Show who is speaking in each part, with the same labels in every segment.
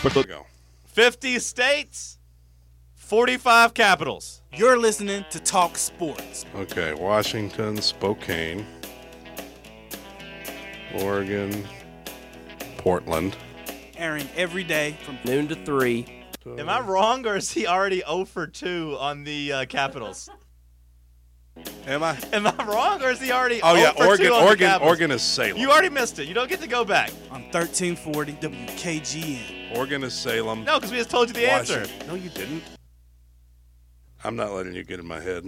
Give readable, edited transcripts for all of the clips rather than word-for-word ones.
Speaker 1: Go.
Speaker 2: 50 states, 45 capitals.
Speaker 3: You're listening to Talk Sports.
Speaker 1: Okay, Washington, Spokane, Oregon, Portland.
Speaker 3: Airing every day from
Speaker 4: noon to 3.
Speaker 2: Am I wrong, or is he already 0 for 2 on the capitals?
Speaker 1: Am I?
Speaker 2: Am I wrong, or is he already
Speaker 1: Oh,
Speaker 2: 0
Speaker 1: yeah,
Speaker 2: for 2 on the capitals?
Speaker 1: Oregon is Salem.
Speaker 2: You already missed it. You don't get to go back.
Speaker 3: on 1340 WKGN.
Speaker 1: Oregon is Salem.
Speaker 2: No, because we just told you the answer.
Speaker 1: Washington. No, you didn't. I'm not letting you get in my head.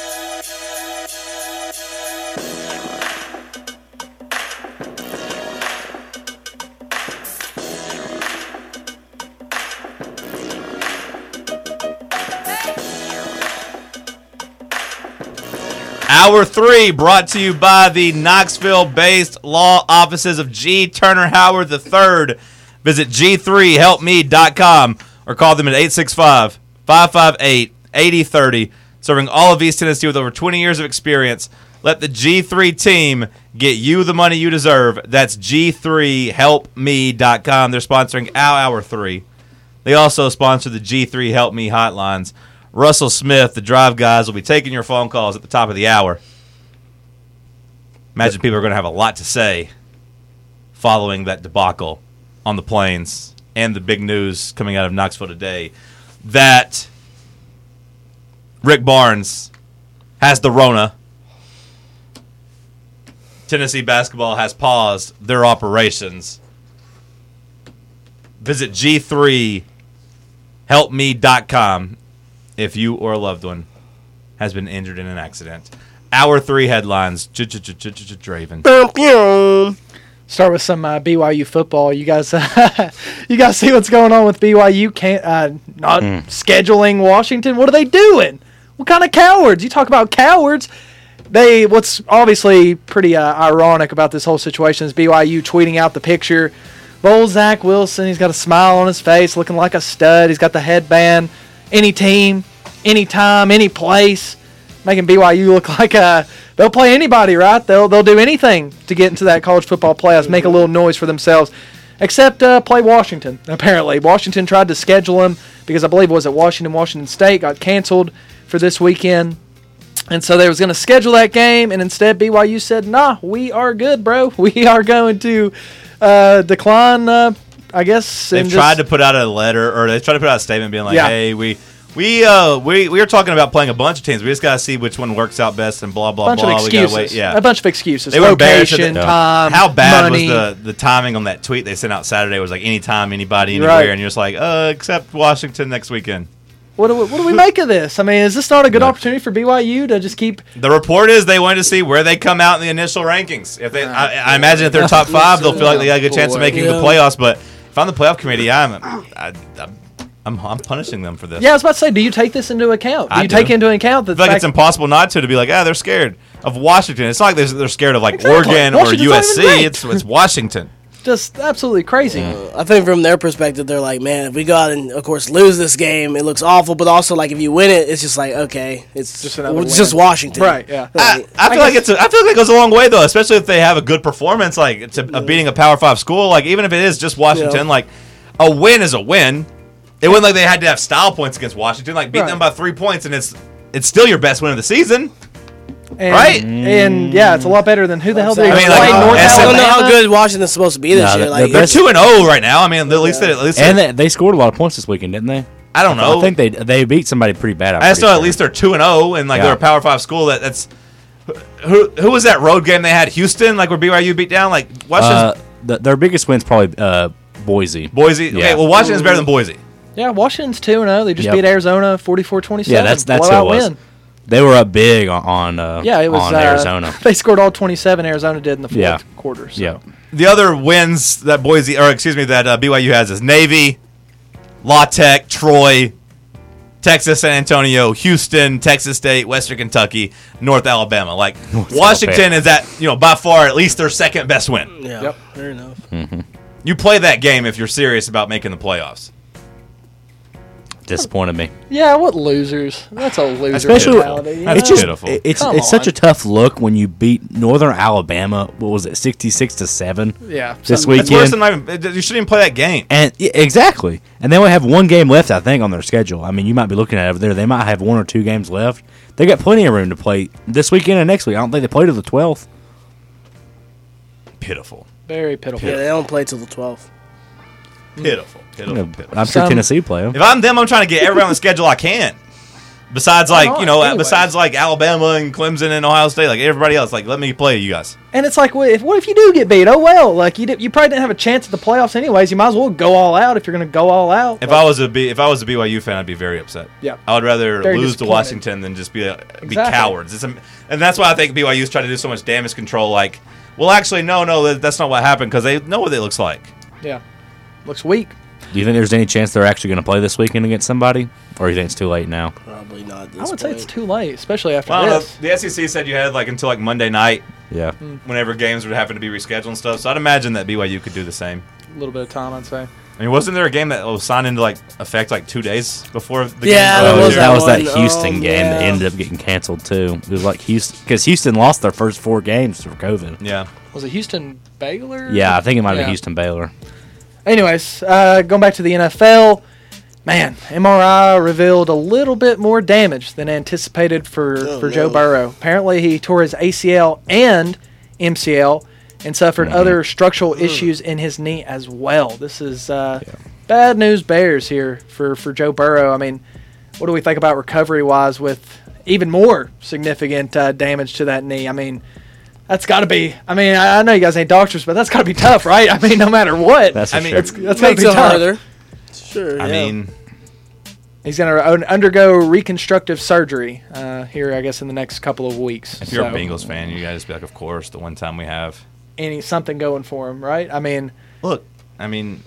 Speaker 2: Hour 3 brought to you by the Knoxville-based law offices of G. Turner Howard III. Visit g3helpme.com or call them at 865-558-8030. Serving all of East Tennessee with over 20 years of experience. Let the G3 team get you the money you deserve. That's g3helpme.com. They're sponsoring our Hour 3. They also sponsor the G3 Help Me hotlines. Russell Smith, the Drive Guys, will be taking your phone calls at the top of the hour. Imagine people are going to have a lot to say following that debacle on the Plains and the big news coming out of Knoxville today that Rick Barnes has the Rona. Tennessee basketball has paused their operations. Visit g3helpme.com if you or a loved one has been injured in an accident. Hour 3 headlines. Draven.
Speaker 5: Start with some BYU football. You guys, you guys see what's going on with BYU? Not scheduling Washington. What are they doing? What kind of cowards? You talk about cowards. What's obviously pretty ironic about this whole situation is BYU tweeting out the picture of old Zach Wilson. He's got a smile on his face, looking like a stud. He's got the headband. Any team, any time, any place, making BYU look like they'll play anybody, right? They'll do anything to get into that college football playoffs, make a little noise for themselves, except play Washington. Apparently, Washington tried to schedule them because I believe it was at Washington State got canceled for this weekend, and so they was going to schedule that game, and instead BYU said, "Nah, we are good, bro. We are going to decline." I guess
Speaker 2: they've tried to put out a letter, or they tried to put out a statement being like, "Hey, we are talking about playing a bunch of teams. We just got to see which one works out best and blah blah blah."
Speaker 5: We gotta wait.
Speaker 2: Yeah,
Speaker 5: a bunch of excuses.
Speaker 2: They
Speaker 5: Location, time,
Speaker 2: how bad
Speaker 5: money.
Speaker 2: was the timing on that tweet they sent out Saturday? Was like anytime, anybody, anywhere, right. And you're just like, except Washington next weekend.
Speaker 5: What do we make of this? I mean, is this not a good opportunity for BYU to just keep?
Speaker 2: The report is they wanted to see where they come out in the initial rankings. If they, I imagine if they're top 5, they'll feel like they got a good chance of making the playoffs. But if I'm the playoff committee, I'm punishing them for this.
Speaker 5: Yeah, I was about to say, do you take this into account? Do you take into account that?
Speaker 2: I feel like it's impossible not to be like, they're scared of Washington. It's not like they're scared of like Oregon or USC. It's Washington.
Speaker 5: Just absolutely crazy.
Speaker 4: I think from their perspective, they're like, man, if we go out and, of course, lose this game, it looks awful. But also, like, if you win it, it's just like, okay, it's just Washington,
Speaker 5: right? Yeah.
Speaker 2: I feel like it goes a long way though, especially if they have a good performance, like beating a Power 5 school. Like even if it is just Washington, like a win is a win. It wasn't like they had to have style points against Washington. Like beat them by 3 points, and it's still your best win of the season. Right?
Speaker 5: And yeah, it's a lot better than who the hell they
Speaker 4: play. I don't know how good Washington's supposed to be this year.
Speaker 2: Like they're 2-0 right now. I mean, at least
Speaker 6: they scored a lot of points this weekend, didn't they?
Speaker 2: I don't know.
Speaker 6: I think they beat somebody pretty bad.
Speaker 2: I still at least they're 2-0, and like they're a Power 5 school. That's who was that road game they had? Houston, like where BYU beat down. Like Washington.
Speaker 6: Their biggest win's probably Boise.
Speaker 2: Boise. Yeah. Okay, well Washington's better than Boise.
Speaker 5: Yeah, Washington's 2-0. They just beat Arizona 44-27.
Speaker 6: Yeah, that's who it was. Win. They were up big on Arizona.
Speaker 5: They scored all 27 Arizona did in the fourth quarter. So.
Speaker 6: Yeah.
Speaker 2: The other wins that BYU has is Navy, La Tech, Troy, Texas, San Antonio, Houston, Texas State, Western Kentucky, North Alabama. Like Washington is at by far at least their second best win.
Speaker 4: Yeah. Yep. Fair enough.
Speaker 2: You play that game if you're serious about making the playoffs.
Speaker 6: disappointed me.
Speaker 5: Yeah, what losers? That's a loser
Speaker 6: Especially,
Speaker 5: mentality.
Speaker 6: it's just pitiful. It's such a tough look when you beat Northern Alabama. What was it, 66-7?
Speaker 5: Yeah,
Speaker 6: this weekend.
Speaker 2: It's worse than you shouldn't even play that game.
Speaker 6: And exactly, and they only have one game left, I think, on their schedule. I mean, you might be looking at it over there. They might have 1 or 2 games left. They got plenty of room to play this weekend and next week. I don't think they play till the 12th.
Speaker 2: Pitiful.
Speaker 5: Very pitiful.
Speaker 4: Yeah, they don't play till the 12th.
Speaker 2: Pitiful.
Speaker 6: I'm sure Tennessee play them.
Speaker 2: If I'm them, I'm trying to get everyone on the schedule I can. Besides, besides Alabama and Clemson and Ohio State, like everybody else, like let me play you guys.
Speaker 5: And it's like, what if you do get beat? Oh well, like you probably didn't have a chance at the playoffs anyways. You might as well go all out if you're going to go all out.
Speaker 2: If I was a BYU fan, I'd be very upset.
Speaker 5: Yeah,
Speaker 2: I would rather lose to Washington than just be cowards. And that's why I think BYU's trying to do so much damage control. Like, well, actually, no, that's not what happened because they know what it looks like.
Speaker 5: Yeah, looks weak.
Speaker 6: Do you think there's any chance they're actually going to play this weekend against somebody, or do you think it's too late now?
Speaker 4: Probably not.
Speaker 5: I would say it's too late, especially after this.
Speaker 2: The SEC said you had until Monday night.
Speaker 6: Yeah.
Speaker 2: Whenever games would happen to be rescheduled and stuff, so I'd imagine that BYU could do the same.
Speaker 5: A little bit of time, I'd say.
Speaker 2: I mean, wasn't there a game that was signed into effect 2 days before the game?
Speaker 4: Yeah,
Speaker 6: that was that Houston game that ended up getting canceled too. It was Houston because Houston lost their first 4 games for COVID.
Speaker 2: Yeah.
Speaker 5: Was it Houston Baylor?
Speaker 6: Yeah, I think it might have been Houston Baylor.
Speaker 5: Anyways, going back to the NFL, man, MRI revealed a little bit more damage than anticipated for Joe Burrow. Apparently, he tore his ACL and MCL and suffered other structural issues in his knee as well. This is bad news bears here for Joe Burrow. I mean, what do we think about recovery-wise with even more significant damage to that knee? I mean, that's got to be. I mean, I know you guys ain't doctors, but that's got to be tough, right? I mean, no matter what.
Speaker 6: That's
Speaker 5: got to be
Speaker 4: tough.
Speaker 5: harder.
Speaker 4: Sure.
Speaker 2: I mean,
Speaker 5: he's going to undergo reconstructive surgery here, I guess, in the next couple of weeks.
Speaker 2: If you're a Bengals fan, you guys be like, of course, the one time we have
Speaker 5: something going for him, right? I mean,
Speaker 2: look. I mean,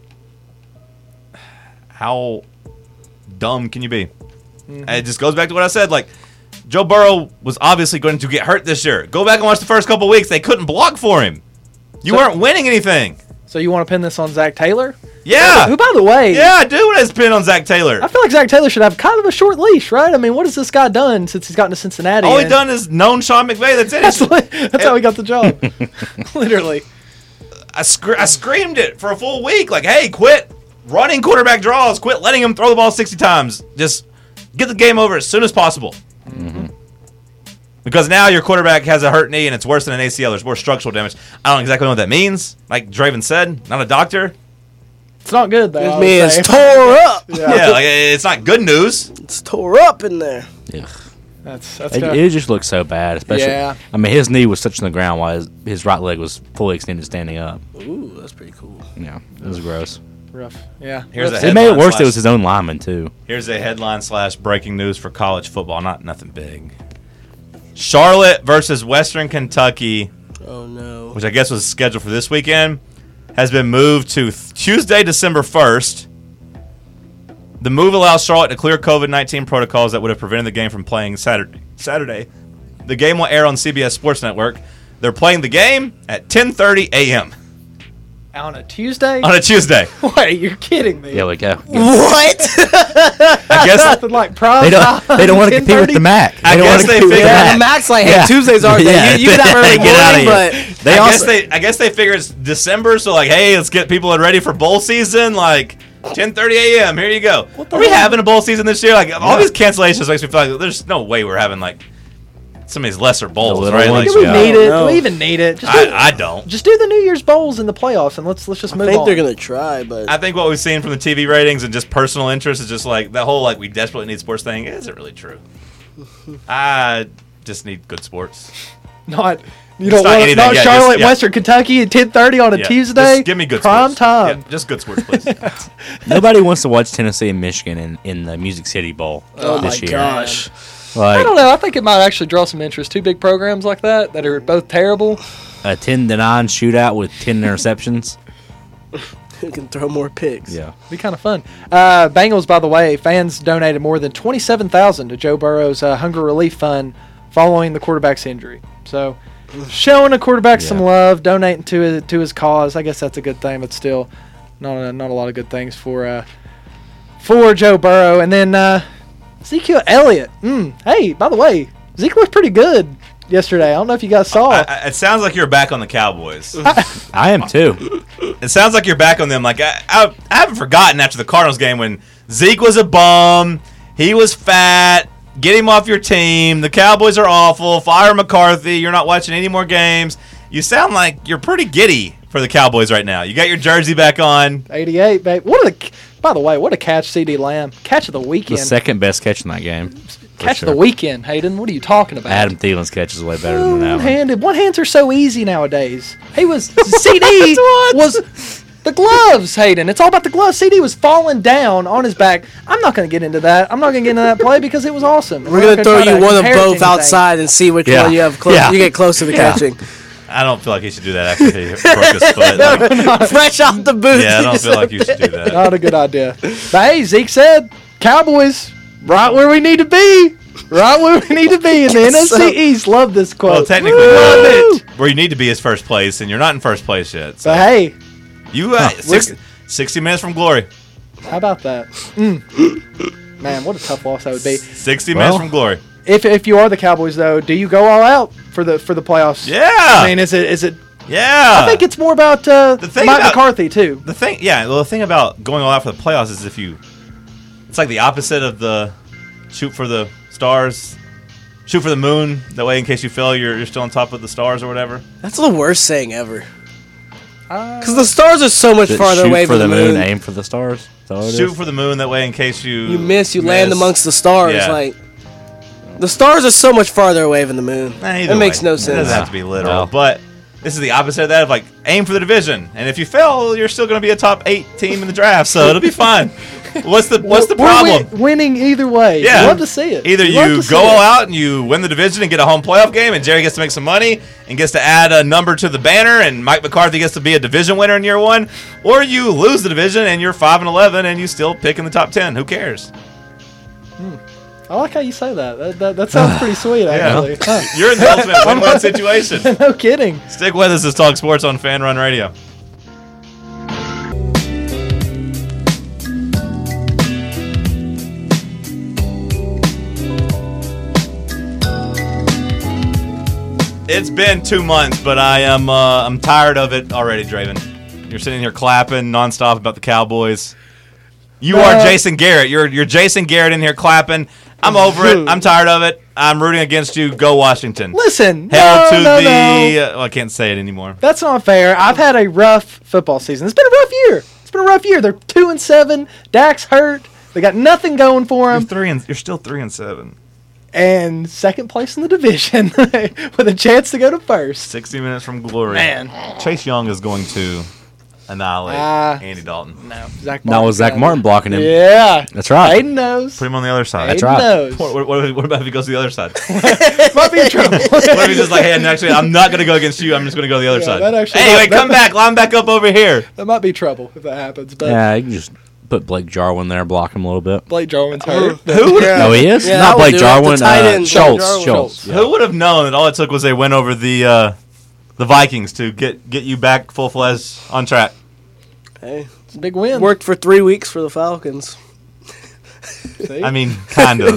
Speaker 2: how dumb can you be? Mm-hmm. It just goes back to what I said. Joe Burrow was obviously going to get hurt this year. Go back and watch the first couple weeks. They couldn't block for him. You weren't winning anything.
Speaker 5: So you want to pin this on Zach Taylor?
Speaker 2: Yeah.
Speaker 5: Who, by the way...
Speaker 2: Yeah, I do want to pin on Zach Taylor.
Speaker 5: I feel like Zach Taylor should have kind of a short leash, right? I mean, what has this guy done since he's gotten to Cincinnati?
Speaker 2: All he done is known Sean McVay. That's it.
Speaker 5: That's how he got the job. Literally.
Speaker 2: I screamed it for a full week. Hey, quit running quarterback draws. Quit letting him throw the ball 60 times. Just get the game over as soon as possible. Mm-hmm. Because now your quarterback has a hurt knee and it's worse than an ACL. There's more structural damage. I don't exactly know what that means. Like Draven said, not a doctor.
Speaker 5: It's not good, though.
Speaker 4: It means tore up.
Speaker 2: Yeah, it's not good news.
Speaker 4: It's tore up in there.
Speaker 6: Yeah.
Speaker 5: It
Speaker 6: just looks so bad, especially. Yeah. I mean, his knee was touching the ground while his right leg was fully extended standing up.
Speaker 4: Ooh, that's pretty cool.
Speaker 6: Yeah, it was gross.
Speaker 5: Rough. Yeah.
Speaker 6: It made it worse. It was his own lineman too.
Speaker 2: Here's a headline / breaking news for college football. Nothing big. Charlotte versus Western Kentucky.
Speaker 4: Oh no.
Speaker 2: Which I guess was scheduled for this weekend, has been moved to Tuesday, December 1st. The move allows Charlotte to clear COVID-19 protocols that would have prevented the game from playing Saturday. The game will air on CBS Sports Network. They're playing the game at 10:30 a.m.
Speaker 5: On a Tuesday?
Speaker 2: On a Tuesday.
Speaker 5: Wait, you're kidding me.
Speaker 6: Yeah, we go.
Speaker 4: What?
Speaker 2: I guess
Speaker 5: nothing like prom.
Speaker 6: They don't want to compete with the MAC.
Speaker 2: I guess they figured
Speaker 4: the MAC's hey, Tuesdays aren't they? You can have early morning, but
Speaker 2: I guess they figure it's December, so hey, let's get people ready for bowl season. 10:30 a.m. Here you go. Are we having a bowl season this year? All these cancellations makes me feel like there's no way we're having some of these lesser bowls, right?
Speaker 5: Do we need it? Do we even need it?
Speaker 2: I don't.
Speaker 5: Just do the New Year's bowls in the playoffs, and let's just move on.
Speaker 4: I think they're gonna try, but
Speaker 2: I think what we've seen from the TV ratings and just personal interest is just that whole we desperately need sports thing isn't really true. I just need good sports.
Speaker 5: You don't want not Charlotte, Western Kentucky at 10:30 on a Tuesday.
Speaker 2: Just give me good
Speaker 5: prime
Speaker 2: sports.
Speaker 5: time.
Speaker 2: Yeah, just good sports, please.
Speaker 6: Nobody wants to watch Tennessee and Michigan in the Music City Bowl this year.
Speaker 4: Gosh.
Speaker 5: I don't know. I think it might actually draw some interest. 2 big programs like that are both terrible.
Speaker 6: A 10-9 shootout with 10 interceptions.
Speaker 4: Who can throw more picks?
Speaker 6: Yeah,
Speaker 5: be kind of fun. Bengals, by the way, fans donated more than $27,000 to Joe Burrow's Hunger Relief Fund following the quarterback's injury. So, showing a quarterback some love, donating to his cause. I guess that's a good thing, but still, not a lot of good things for for Joe Burrow. And then Ezekiel Elliott. Hey, by the way, Zeke looked pretty good yesterday. I don't know if you guys saw.
Speaker 2: It sounds like you're back on the Cowboys.
Speaker 6: I am too.
Speaker 2: It sounds like you're back on them. Like I haven't forgotten after the Cardinals game when Zeke was a bum. He was fat. Get him off your team. The Cowboys are awful. Fire McCarthy. You're not watching any more games. You sound like you're pretty giddy for the Cowboys right now. You got your jersey back on.
Speaker 5: 88, babe. By the way, what a catch, C.D. Lamb. Catch of the weekend.
Speaker 6: The second best catch in that game.
Speaker 5: Catch of the weekend, Hayden. What are you talking about?
Speaker 6: Adam Thielen's catch is way better than that one.
Speaker 5: One-handed. One-hands are so easy nowadays. He was CD was the gloves, Hayden. It's all about the gloves. CD was falling down on his back. I'm not going to get into that. I'm not going to get into that play because it was awesome.
Speaker 4: We're going to throw you one of both outside and see which one you have close. You get close to the catching.
Speaker 2: I don't feel like he should do that after he broke his foot. Like,
Speaker 4: fresh off the booth.
Speaker 2: Yeah, I don't feel like you should do that.
Speaker 5: Not a good idea. But hey, Zeke said, Cowboys, right where we need to be. Right where we need to be in the NFC East. Love this quote.
Speaker 2: Well, technically, where you need to be is first place, and you're not in first place yet. So.
Speaker 5: But hey.
Speaker 2: You 60 minutes from glory.
Speaker 5: How about that? Man, what a tough loss that would be.
Speaker 2: 60 minutes from glory.
Speaker 5: If you are the Cowboys, though, do you go all out for the playoffs?
Speaker 2: Yeah.
Speaker 5: I mean, is it?
Speaker 2: Yeah.
Speaker 5: I think it's more about Mike McCarthy too.
Speaker 2: The thing about going all out for the playoffs is it's like the opposite of the shoot for the stars, shoot for the moon. That way, in case you fail, you're still on top of the stars or whatever.
Speaker 4: That's the worst saying ever. Because the stars are so much farther away from the moon.
Speaker 6: Aim for the stars.
Speaker 2: Shoot for the moon. That way, in case you
Speaker 4: miss, land amongst the stars. Yeah. Like the stars are so much farther away from the moon. It makes no sense.
Speaker 2: It doesn't have to be literal, but this is the opposite of that. Of like aim for the division, and if you fail, you're still going to be a top 8 team in the draft, so it'll be fine. What's the problem?
Speaker 5: We're winning either way. Yeah, love to see it.
Speaker 2: Either you go all out and you win the division and get a home playoff game, and Jerry gets to make some money and gets to add a number to the banner, and Mike McCarthy gets to be a division winner in year 1, or you lose the division and you're 5-11 and you still pick in the top 10. Who cares?
Speaker 5: I like how you say that. That sounds pretty sweet, actually.
Speaker 2: Huh. You're in the ultimate win-win situation.
Speaker 5: No kidding.
Speaker 2: Stick with us. This is Talk Sports on Fan Run Radio. It's been 2 months, but I'm tired of it already, Draven. You're sitting here clapping nonstop about the Cowboys. You are Jason Garrett. You're Jason Garrett in here clapping. I'm over it. I'm tired of it. I'm rooting against you. Go Washington.
Speaker 5: Listen.
Speaker 2: I can't say it anymore.
Speaker 5: That's not fair. I've had a rough football season. It's been a rough year. They're 2-7. Dak's hurt. They got nothing going for them.
Speaker 2: You're still 3-7.
Speaker 5: And second place in the division with a chance to go to first.
Speaker 2: 60 minutes from glory.
Speaker 5: Man.
Speaker 2: Chase Young is going to annihilate Andy Dalton.
Speaker 5: No,
Speaker 6: Zach Martin blocking him.
Speaker 5: Yeah.
Speaker 6: That's right.
Speaker 5: Aiden knows.
Speaker 2: Put him on the other side.
Speaker 6: That's right.
Speaker 5: Knows.
Speaker 2: What about if he goes to the other side?
Speaker 5: Might be in trouble.
Speaker 2: What if he's just like, hey, actually, I'm not going to go against you. I'm just going to go to the other side.
Speaker 5: Anyway,
Speaker 2: come back. Line back up over here.
Speaker 5: That might be trouble if that happens. But
Speaker 6: yeah, you can just put Blake Jarwin there, block him a little bit.
Speaker 5: Blake Jarwin's hurt.
Speaker 2: Who?
Speaker 6: No, he is?
Speaker 4: Yeah,
Speaker 6: not Blake Jarwin.
Speaker 4: Schultz.
Speaker 6: Yeah.
Speaker 2: Who would have known that all it took was a win over the Vikings to get you back full-fledged on track?
Speaker 4: Hey,
Speaker 5: it's a big win.
Speaker 4: Worked for 3 weeks for the Falcons.
Speaker 2: I mean, kind of.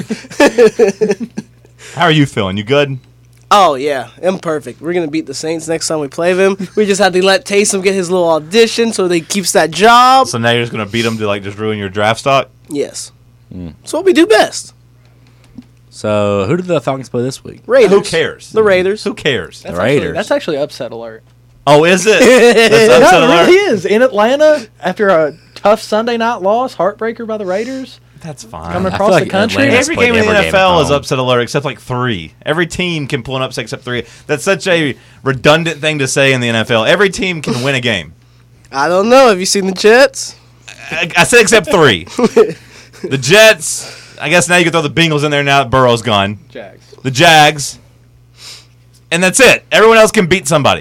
Speaker 2: How are you feeling? You good?
Speaker 4: Oh, yeah. I'm perfect. We're going to beat the Saints next time we play them. We just had to let Taysom get his little audition so that he keeps that job.
Speaker 2: So now you're just going to beat them to just ruin your draft stock?
Speaker 4: Yes. That's what we do best.
Speaker 6: So who did the Falcons play this week?
Speaker 4: Raiders.
Speaker 2: Who cares?
Speaker 4: The Raiders.
Speaker 2: Who cares?
Speaker 6: The Raiders.
Speaker 5: That's actually upset alert.
Speaker 2: Oh, is it? That's upset
Speaker 5: No, it
Speaker 2: alert?
Speaker 5: really is. In Atlanta, after a tough Sunday night loss, heartbreaker by the Raiders.
Speaker 2: That's fine.
Speaker 5: Coming across the country.
Speaker 6: Atlanta's
Speaker 2: Every
Speaker 6: played
Speaker 2: game in the
Speaker 6: every game
Speaker 2: NFL
Speaker 6: at
Speaker 2: is
Speaker 6: home.
Speaker 2: upset alert except like 3. Every team can pull an upset except 3. That's such a redundant thing to say in the NFL. Every team can win a game.
Speaker 4: I don't know. Have you seen the Jets?
Speaker 2: I said except 3. The Jets, I guess now you can throw the Bengals in there now that Burrow's gone.
Speaker 5: Jags.
Speaker 2: The Jags. And that's it. Everyone else can beat somebody.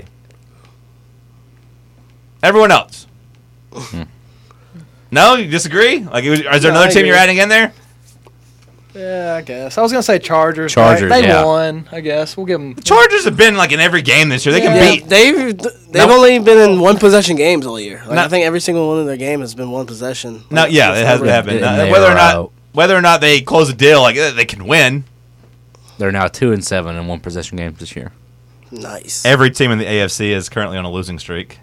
Speaker 2: Everyone else. No, you disagree? Is there another team you're adding in there?
Speaker 5: Yeah, I guess. I was gonna say Chargers.
Speaker 6: Chargers,
Speaker 5: They
Speaker 6: yeah.
Speaker 5: won. I guess we'll give them.
Speaker 2: Chargers have been like in every game this year. They can
Speaker 4: Yeah,
Speaker 2: beat.
Speaker 4: they've
Speaker 2: No.
Speaker 4: only been in one possession games all year. Like,
Speaker 2: No.
Speaker 4: I think every single one of their game has been one possession.
Speaker 2: No,
Speaker 4: Like,
Speaker 2: yeah, it has
Speaker 4: forever.
Speaker 2: been.
Speaker 6: And they
Speaker 2: Whether or
Speaker 6: are
Speaker 2: not
Speaker 6: out.
Speaker 2: they close a deal, like they can win.
Speaker 6: They're now 2-7 in one possession games this year.
Speaker 4: Nice.
Speaker 2: Every team in the AFC is currently on a losing streak.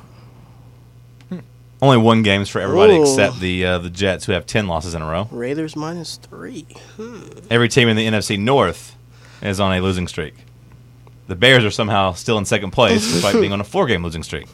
Speaker 2: Only one games for everybody
Speaker 4: Ooh.
Speaker 2: except the Jets, who have 10 losses in a row.
Speaker 4: Raiders -3.
Speaker 2: Every team in the NFC North is on a losing streak. The Bears are somehow still in second place, despite being on a 4-game losing streak.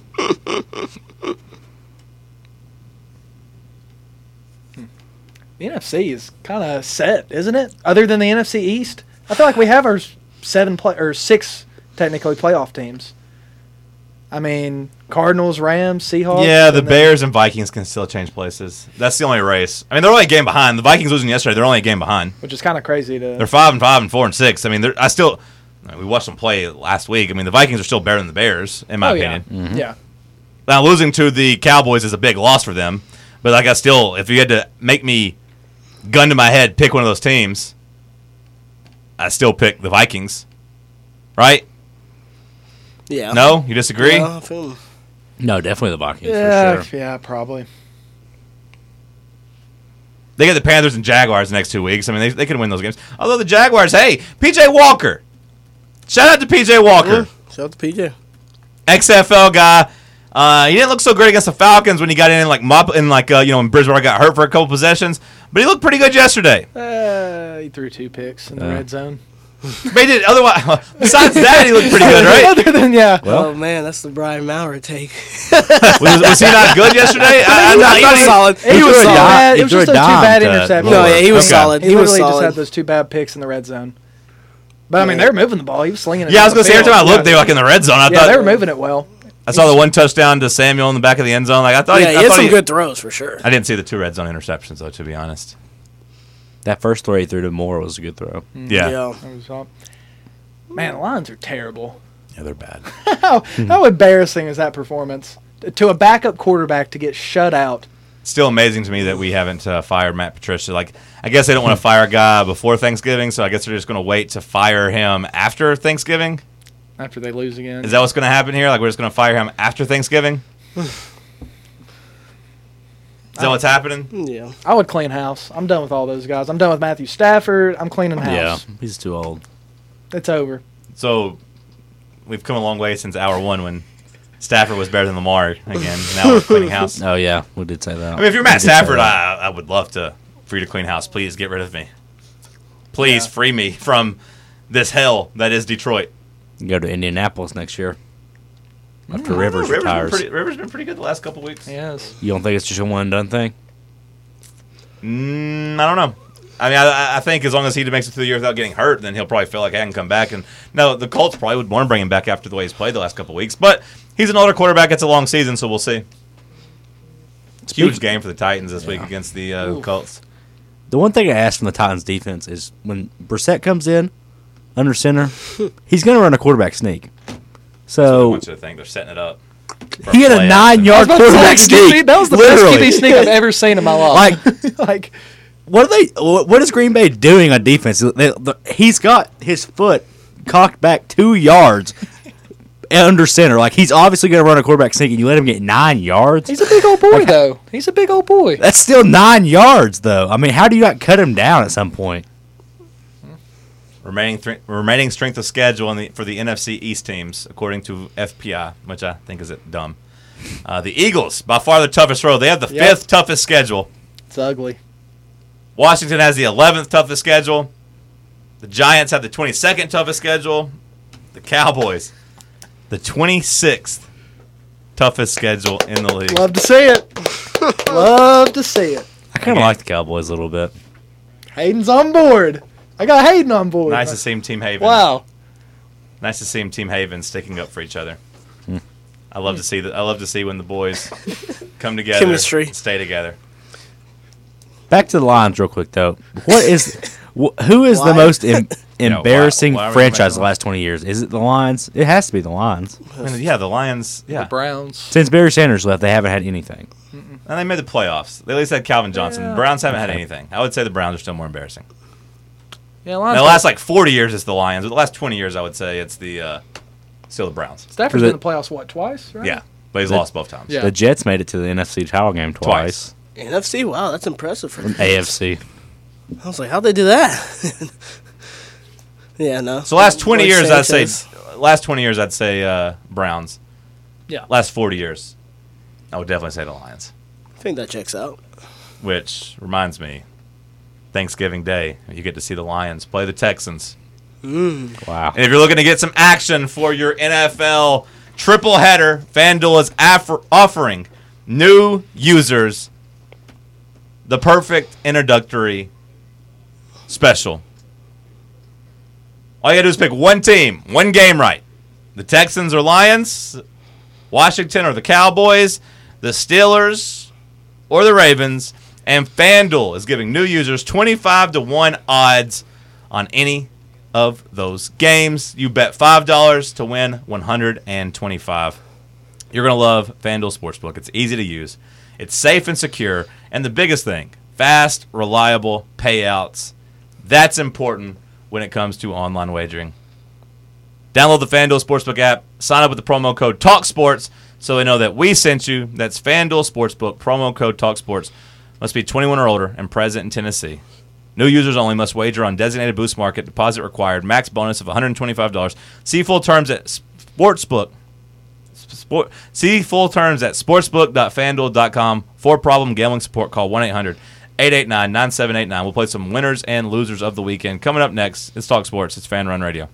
Speaker 5: The NFC is kind of set, isn't it? Other than the NFC East, I feel like we have our 6 technically playoff teams. I mean, Cardinals, Rams, Seahawks.
Speaker 2: Yeah, the
Speaker 5: and then-
Speaker 2: Bears and Vikings can still change places. That's the only race. I mean, they're only a game behind. The Vikings losing yesterday, they're only a game behind.
Speaker 5: which is kind of crazy to.
Speaker 2: They're 5-5 and 4-6. I mean, we watched them play last week. I mean, the Vikings are still better than the Bears, in my opinion.
Speaker 6: Mm-hmm.
Speaker 5: Yeah.
Speaker 2: Now, losing to the Cowboys is a big loss for them. But like, if you had to make me gun to my head, pick one of those teams, I still pick the Vikings. Right?
Speaker 4: Yeah.
Speaker 2: No? You disagree?
Speaker 4: Yeah, I feel-
Speaker 6: No, definitely the Vikings
Speaker 5: Yeah,
Speaker 6: for sure.
Speaker 5: yeah, probably.
Speaker 2: They get the Panthers and Jaguars the next 2 weeks. I mean, they can win those games. Although the Jaguars, hey, P.J. Walker. Shout out to P.J. Walker.
Speaker 4: Shout out to PJ.
Speaker 2: XFL guy. He didn't look so great against the Falcons when he got in when Bridgewater got hurt for a couple possessions, but he looked pretty good yesterday.
Speaker 5: He threw 2 picks in the red zone.
Speaker 2: But he did otherwise. Besides that, he looked pretty good, right?
Speaker 5: Other than
Speaker 4: Oh man, that's the Brian Maurer take.
Speaker 2: Was he not good yesterday? I
Speaker 4: he
Speaker 2: thought
Speaker 4: was solid.
Speaker 5: It
Speaker 6: He
Speaker 5: was
Speaker 6: threw a
Speaker 5: so
Speaker 6: dime-
Speaker 5: bad.
Speaker 6: he
Speaker 5: It was
Speaker 6: threw
Speaker 5: just
Speaker 6: a
Speaker 5: those 2
Speaker 6: dime
Speaker 5: bad
Speaker 6: to
Speaker 5: interceptions.
Speaker 4: No, yeah, he was
Speaker 2: Okay.
Speaker 4: solid.
Speaker 5: He
Speaker 4: He was
Speaker 5: literally just
Speaker 4: solid.
Speaker 5: had those 2 bad picks in the red zone. But I mean, they were moving the ball. He was slinging it.
Speaker 2: Yeah, I was
Speaker 5: down
Speaker 2: gonna say
Speaker 5: the
Speaker 2: every time I
Speaker 5: field.
Speaker 2: looked, they were like in the red zone. I
Speaker 5: Yeah,
Speaker 2: thought
Speaker 5: they were moving it well.
Speaker 2: I saw the one touchdown to Samuel in the back of the end zone. Like I thought,
Speaker 4: Yeah, he
Speaker 2: I
Speaker 4: had
Speaker 2: thought
Speaker 4: some good throws for sure.
Speaker 2: I didn't see the 2 red zone interceptions though, to be honest.
Speaker 6: That first throw he threw to Moore was a good throw.
Speaker 2: Yeah,
Speaker 5: That was all- Man, the Lions are terrible.
Speaker 2: yeah, they're bad.
Speaker 5: How embarrassing is that performance? To a backup quarterback to get shut out.
Speaker 2: Still amazing to me that we haven't fired Matt Patricia. Like, I guess they don't want to fire a guy before Thanksgiving, so I guess they're just going to wait to fire him after Thanksgiving.
Speaker 5: After they lose again.
Speaker 2: Is that what's going to happen here? Like, we're just going to fire him after Thanksgiving? Is that what's happening?
Speaker 4: Yeah.
Speaker 5: I would clean house. I'm done with all those guys. I'm done with Matthew Stafford. I'm cleaning house.
Speaker 6: Yeah, he's too old.
Speaker 5: It's over.
Speaker 2: So, we've come a long way since hour 1 when Stafford was better than Lamar again. Now we're cleaning house.
Speaker 6: Oh yeah, we did say that.
Speaker 2: I mean, if you're
Speaker 6: We
Speaker 2: Matt
Speaker 6: did say
Speaker 2: Stafford,
Speaker 6: that.
Speaker 2: I would love for you to clean house. Please get rid of me. Please free me from this hell that is Detroit.
Speaker 6: Go to Indianapolis next year after Rivers
Speaker 2: Rivers
Speaker 6: retires.
Speaker 2: Rivers been pretty good the last couple weeks.
Speaker 5: Yes.
Speaker 6: You don't think it's just a one and done thing?
Speaker 2: I don't know. I mean, I think as long as he makes it through the year without getting hurt, then he'll probably feel like I can come back. And no, the Colts probably would want to bring him back after the way he's played the last couple weeks. But he's an older quarterback. It's a long season, so we'll see. It's a huge game for the Titans this week against the Colts.
Speaker 6: The one thing I ask from the Titans defense is when Brissett comes in under center, he's going to run a quarterback sneak.
Speaker 2: I
Speaker 6: So
Speaker 2: want you to think they're setting it up. for
Speaker 6: he had a
Speaker 2: play
Speaker 6: 9-yard quarterback
Speaker 5: Did you see-
Speaker 6: sneak.
Speaker 5: That was the
Speaker 6: literally.
Speaker 5: best QB sneak I've ever seen in my life. Like,
Speaker 6: What is Green Bay doing on defense? He's got his foot cocked back 2 yards under center. Like, he's obviously going to run a quarterback sneak, and you let him get 9 yards?
Speaker 5: he's a big old boy, though. He's a big old boy.
Speaker 6: That's still 9 yards, though. I mean, how do you not cut him down at some point?
Speaker 2: Remaining strength of schedule for the NFC East teams, according to FPI, which I think is dumb. The Eagles, by far the toughest road. They have the 5th toughest schedule.
Speaker 5: It's ugly.
Speaker 2: Washington has the 11th toughest schedule. The Giants have the 22nd toughest schedule. The Cowboys, the 26th toughest schedule in the league.
Speaker 5: Love to see it. Love to see it.
Speaker 6: I kind of like the Cowboys a little bit.
Speaker 5: Hayden's on board. I got Hayden on board.
Speaker 2: Nice to see him, Team Haven.
Speaker 5: Wow.
Speaker 2: Nice to see him, Team Haven, sticking up for each other. I love to see that. I love to see when the boys come together,
Speaker 4: Chemistry.
Speaker 2: and stay together.
Speaker 6: Back to the Lions real quick, though. What is who is the most embarrassing
Speaker 2: why are we
Speaker 6: franchise
Speaker 2: making
Speaker 6: the last 20 years? Is it the Lions? It has to be the Lions.
Speaker 2: I mean, yeah, the Lions. Yeah,
Speaker 5: The Browns.
Speaker 6: Since Barry Sanders left, they haven't had anything.
Speaker 2: and they made the playoffs. They at least had Calvin Johnson.
Speaker 5: Yeah.
Speaker 2: The Browns haven't had anything. I would say the Browns are still more embarrassing.
Speaker 5: Yeah,
Speaker 2: Now,
Speaker 5: Lions.
Speaker 2: the last 40 years it's the Lions. But the last 20 years I would say it's the still the Browns.
Speaker 5: Stafford's been in the playoffs twice, right?
Speaker 2: Yeah, but he's lost both times.
Speaker 5: Yeah.
Speaker 6: The Jets made it to the NFC title game twice.
Speaker 4: NFC, wow, that's impressive for
Speaker 6: AFC.
Speaker 4: I was like, how'd they do that? Yeah, no.
Speaker 2: So last 20
Speaker 4: Like
Speaker 2: years
Speaker 4: Sanchez.
Speaker 2: I'd say Browns.
Speaker 5: Yeah.
Speaker 2: Last 40 years, I would definitely say the Lions.
Speaker 4: I think that checks out.
Speaker 2: Which reminds me, Thanksgiving Day, you get to see the Lions play the Texans.
Speaker 6: Wow.
Speaker 2: And if you're looking to get some action for your NFL triple header, FanDuel is offering new users the perfect introductory special. All you gotta do is pick one team, one game right. The Texans or Lions, Washington or the Cowboys, the Steelers or the Ravens, and FanDuel is giving new users 25-1 odds on any of those games. You bet $5 to win $125. You're going to love FanDuel Sportsbook. It's easy to use. It's safe and secure. And the biggest thing, fast, reliable payouts. That's important when it comes to online wagering. Download the FanDuel Sportsbook app. Sign up with the promo code TALKSPORTS so they know that we sent you. That's FanDuel Sportsbook, promo code TALKSPORTS. Must be 21 or older and present in Tennessee. New users only must wager on designated Boost Market. Deposit required. Max bonus of $125. See full terms at Sportsbook. See full terms at sportsbook.fanduel.com. For problem gambling support, call 1-800-889-9789. We'll play some winners and losers of the weekend. Coming up next, it's Talk Sports. It's Fan Run Radio.